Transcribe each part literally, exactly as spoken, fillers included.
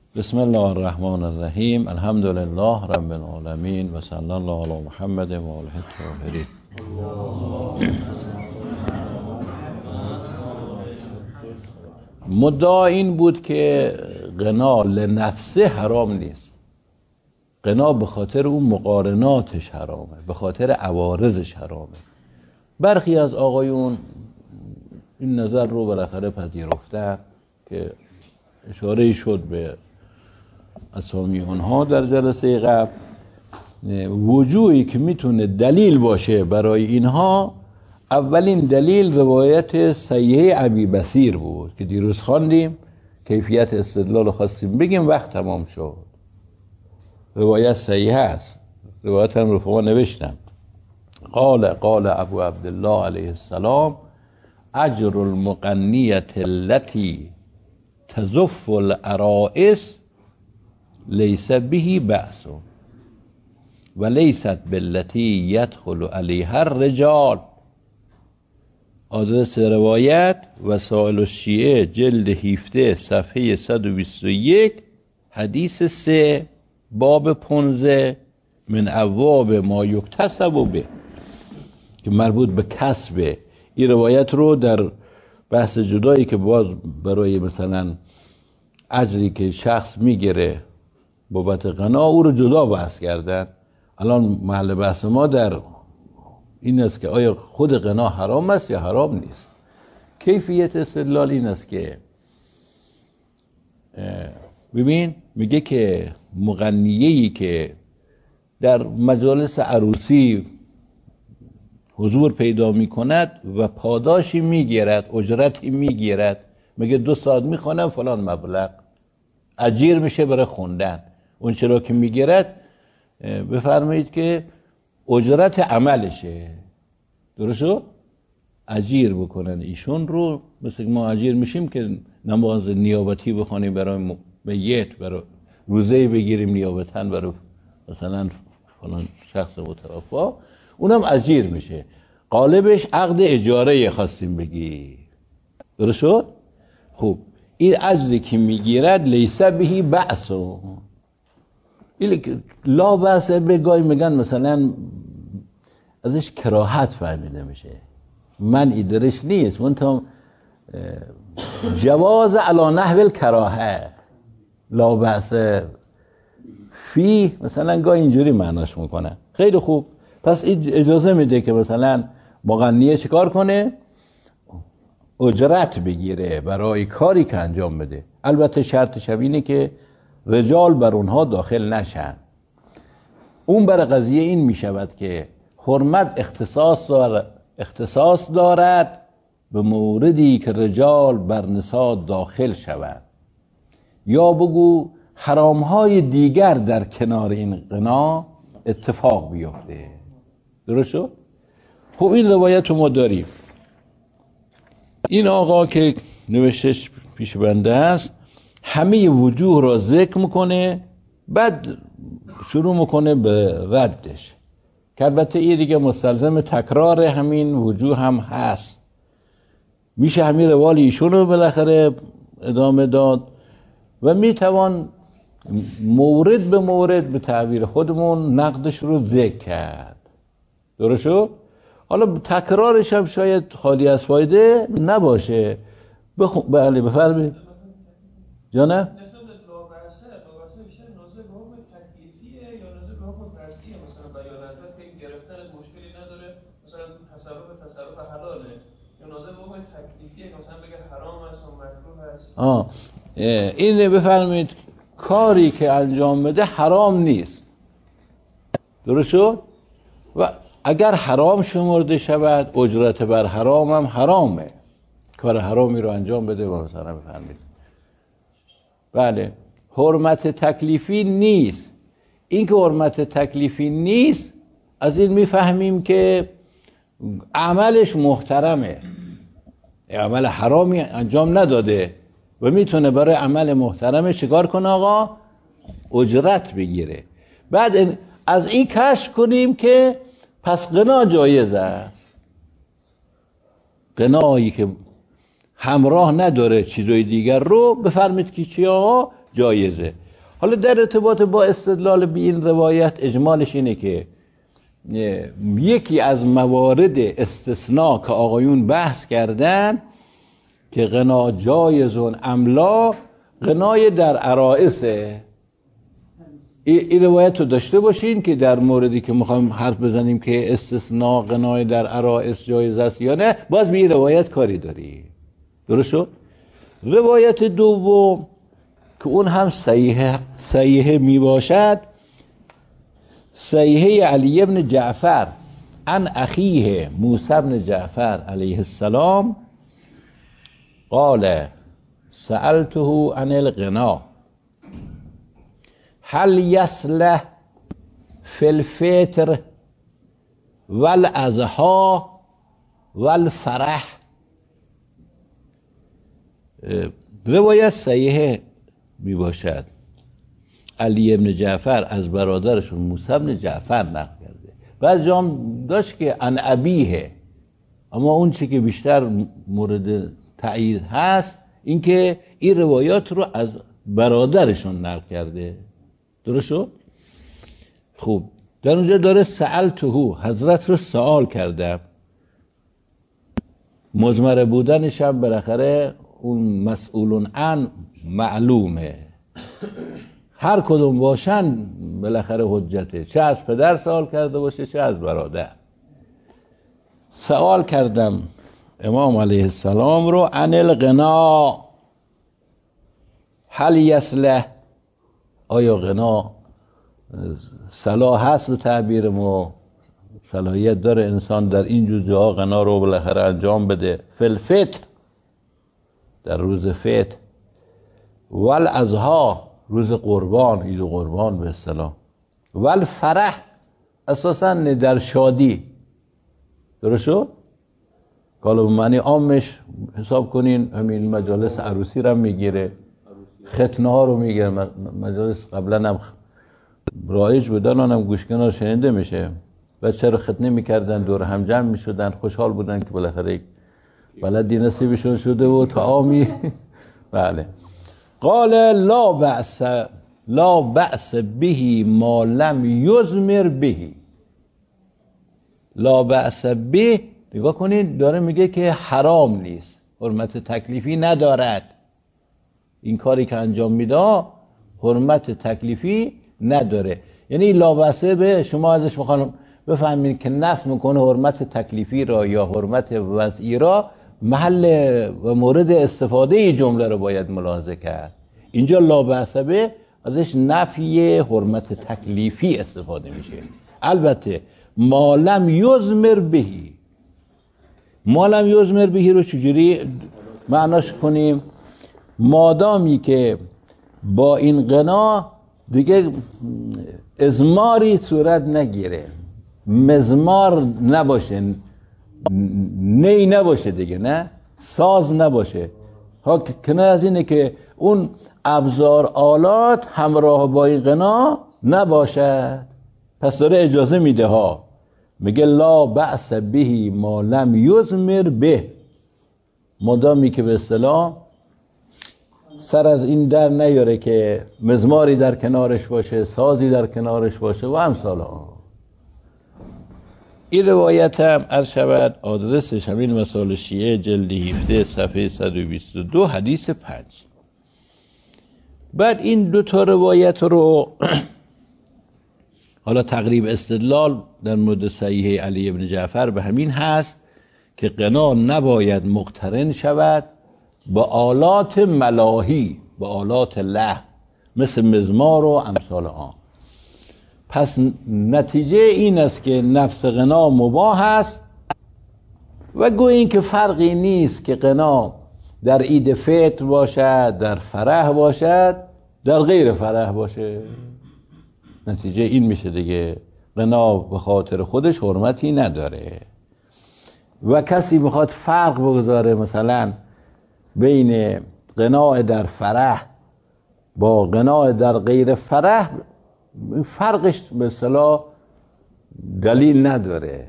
بسم الله الرحمن الرحیم. الحمد لله رب العالمین و صلی الله علی محمد و آله الطاهرین. مدعا این بود که غنا لنفسه حرام نیست. غنا به خاطر اون مقارناتش حرامه، به خاطر عوارضش حرامه. برخی از آقایون این نظر رو بالاخره پذیرفتن که اشاره شد به اسامی اونها در جلسه قبل. وجوهی که میتونه دلیل باشه برای اینها، اولین دلیل روایت صحیح ابی بصیر بود که دیروز خواندیم. کیفیت استدلال خواستیم بگیم، وقت تمام شد. روایت صحیح است، روایت هم رفقا نوشتم. قال قال ابو عبدالله علیه السلام اجر المقنیت التي تزف العرائس لیس به بأس و لیست بالتي یدخل علیها الرجال. آدرس روایت وسائل الشیعه جلد هفده صفحه صد و بیست و یک، حدیث سه، باب پانزده، من ابواب ما یکتسب به، که مربوط به کسبه. این روایت رو در بحث جدایی که باز برای مثلا اجری که شخص میگیره بابت غنا، او رو جدا بحث کردن. الان محل بحث ما در این است که آیا خود غنا حرام است یا حرام نیست. کیفیت استدلال این است که ببین، میگه که مغنیه‌ای که در مجالس عروسی حضور پیدا میکند و پاداشی میگیرد، اجرتی میگیرد، میگه دو ساعت میخوانم فلان مبلغ، اجیر میشه برای خوندن. اون چرا که میگیرد بفرمایید که اجرت عملشه، درسته؟ اجیر بکنن ایشون رو، مثل ما اجیر میشیم که نماز نیابتی بخونیم برای میت، برای روزه بگیریم نیابتاً برای مثلا فلان شخص متوفا، اونم اجیر میشه. قالبش عقد اجاره خواستیم بگی، درست شد؟ خب این اجری که میگیرد لیس به بأس، این لا بأس بگاهی میگن مثلا ازش کراهت فهمیده میشه، منعی درش نیست، منتها جواز علی نحو الکراهه، لا بأس فی، مثلا گاهی اینجوری معناش میکنه. خیلی خوب، پس این اجازه میده که مثلا مغنیه چیکار کنه؟ اجرت بگیره برای کاری که انجام بده. البته شرطش اینه که رجال بر اونها داخل نشن. اون بر قضیه این میشود که حرمت اختصاص دارد, اختصاص دارد به موردی که رجال بر نساء داخل شوند، یا بگو حرامهای دیگر در کنار این غنا اتفاق بیفته. درست شد؟ خب این روایت رو ما داریم. این آقا که نوشتش پیش بنده است همه وجوه را ذکر میکنه، بعد شروع میکنه به ردش، که البته این دیگه مستلزم تکرار همین وجوه هم هست. میشه همین روال ایشون رو بالاخره ادامه داد و میتوان مورد به مورد به تعبیر خودمون نقدش رو ذکر کرد. درست شد؟ حالا تکرارش هم شاید خالی از فایده نباشه. بخون. بله بفرمایید. جانه؟ آه این بفرمایید کاری که انجام بده حرام نیست. درست شد؟ و اگر حرام شمرده شود اجرت بر حرام هم حرامه، کار حرامی رو انجام بده و مثلا بفرمایید بله حرمت تکلیفی نیست. این که حرمت تکلیفی نیست، از این میفهمیم که عملش محترمه، عمل حرامی انجام نداده و میتونه برای عمل محترمه چیکار کنه آقا؟ اجرت بگیره. بعد از این کشف کنیم که پس غنا جایز است. غنایی که همراه نداره چیزای دیگر رو بفرمید که چی آقا؟ جایزه. حالا در ارتباط با استدلال به این روایت اجمالش اینه که یکی از موارد استثناء که آقایون بحث کردن که غنا جایزون املا، غنای در عرائسه. این روایت رو داشته باشین که در موردی که میخوایم حرف بزنیم که استثناء غنای در عرائس جایز است یا نه، باز به این روایت کاری داری. درست شد؟ روایت دوم که اون هم صحیحه صحیحه می باشد، صحیحه علی ابن جعفر عن اخیه موسی ابن جعفر علیه السلام قال سألته عن الغنا هل يصلح في الفطر والأضحى والفرح. روایت صحیحه می باشد، علی ابن جعفر از برادرشون موسی ابن جعفر نقل کرده. بعض جام داشت که عن ابیه، اما اون چی که بیشتر مورد تایید هست این که این روایات رو از برادرشون نقل کرده. درست شد؟ خوب، در اونجا داره سألته، حضرت رو سوال کردم. مضمر بودنش هم بالاخره اون مسئولون عن معلومه، هر کدوم باشن بالاخره حجته، چه از پدر سوال کرده باشه چه از برادر. سوال کردم امام علیه السلام رو عن الغنا هل یصلح، آیا غنا صلاح هست به تعبیر ما، صلاحیت داره انسان در این جور جاها غنا رو بالاخره انجام بده. فلفت در روز فت، ول ازها روز قربان، عید قربان به اصطلاح، ول فرح اساسا در شادی. درست شد؟ حالا به معنی عامش حساب کنین همین مجالس عروسی رو میگیره، ختنه ها رو میگیره. مجالس قبلا هم رایج بودن، اونم گوشکنار شنیده میشه. بچه رو ختنه میکردن، دور هم جمع میشدن، خوشحال بودن که بالاخره بلدی نصیبشون شده و طعامی. بله. قال لا بأس لا بأس به ما لم یزمر به. لا بأس به، نگاه کنید داره میگه که حرام نیست، حرمت تکلیفی ندارد. این کاری که انجام میده حرمت تکلیفی نداره. یعنی لا بأس به شما ازش میخوان بفهمید که نفی میکنه حرمت تکلیفی را یا حرمت وضعی را، محل و مورد استفاده ای جمله رو باید ملاحظه کرد. اینجا لا بأس به ازش نفی حرمت تکلیفی استفاده میشه. البته ما لم یزمر بهی، ما لم یزمر بهی رو چجوری معناش کنیم؟ مادامی که با این غنا دیگه ازماری صورت نگیره، مزمار نباشه، نی نباشه دیگه، نه ساز نباشه. ها کنار از اینه که اون ابزار آلات همراه با این غنا نباشد، پس داره اجازه میده ها. میگه لا بأس به ما لم یزمر به، مادامی که به اصطلاح سر از این در نیاره که مزماری در کنارش باشه، سازی در کنارش باشه و امثال ها. این روایت هم عرض شود آدرسش همین مسائل شیعه جلد هفده صفحه صد و بیست و دو حدیث پنج. بعد این دو تا روایت رو حالا تقریب استدلال در مورد صحیح علی ابن جعفر به همین هست که غنا نباید مقترن شود با آلات ملاهی، با آلات لهو مثل مزمار و امثال آن. پس نتیجه این است که نفس غنا مباح است و گویا این که فرقی نیست که غنا در عید فطر باشد، در فرح باشد، در غیر فرح باشه. نتیجه این میشه دیگه، غنا به خاطر خودش حرمتی نداره. و کسی بخواد فرق بگذاره مثلا بین غنا در فرح با غنا در غیر فرح، فرقش به اصطلاح دلیل نداره.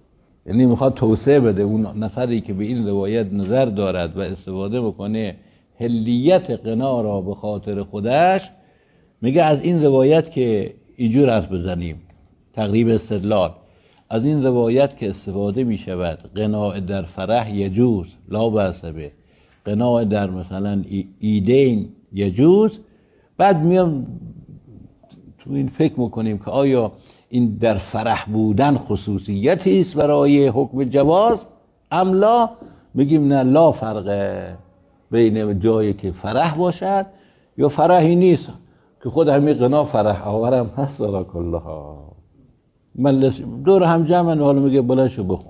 یعنی میخواد توسعه بده اون نفری که به این روایت نظر دارد و استفاده بکنه حلیت غنا را به خاطر خودش، میگه از این روایت که اینجور حرف بزنیم تقریب استدلال، از این روایت که استفاده می شود قناع در فرح یجوز لا بأس به، قناع در مثلا ایدین یجوز، بعد میام تو این فکر میکنیم که آیا این در فرح بودن خصوصیتی است برای حکم جواز ام لا، میگیم نه، لا فرقه بین جایی که فرح باشد یا فرحی نیست که خود همین قناع فرح آورم هست. را کلها ملس دور هم جمعن، حالا میگه بلنشو بخون.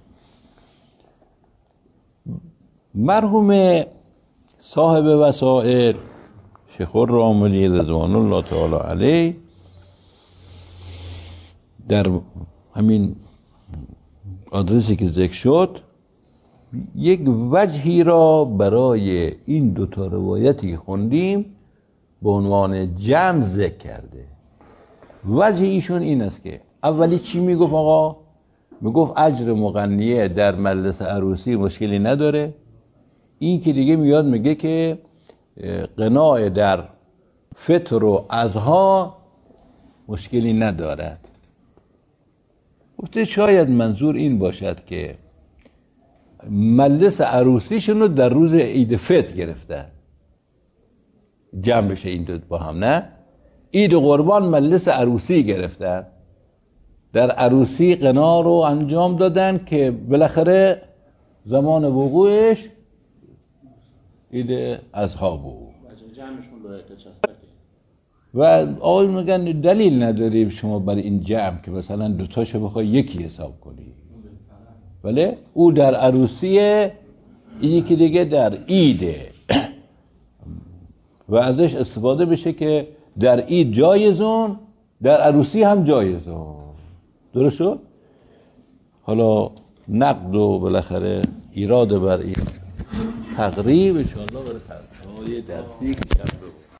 مرحوم صاحب وسائل شیخ الراملی رضوان الله تعالی علیه در همین آدرسی که ذکر شد یک وجهی را برای این دوتا روایتی که خوندیم به عنوان جمع ذکر کرده. وجه ایشون این است که اولی چی میگفت آقا؟ میگفت اجر مغنیه در مجلس عروسی مشکلی نداره. این که دیگه میاد میگه که قناع در فطر و اضحا مشکلی ندارد. گفته شاید منظور این باشد که مجلس عروسیشون رو در روز عید فطر گرفتن، جمع بشه این دو با هم، نه عید قربان مجلس عروسی گرفتن، در عروسی قنا رو انجام دادن که بالاخره زمان وقوعش عید اضحا بود و آقای میگن دلیل نداریم شما برای این جمع که مثلا دوتاشو بخوای یکی حساب کنی، ولی او در عروسیه این یکی دیگه در عیده و ازش استفاده بشه که در عید جایزون در عروسی هم جایزون. درست شد؟ حالا نقد و بالاخره ایراد بر این تقریب انشاءالله برای تقریب درسی که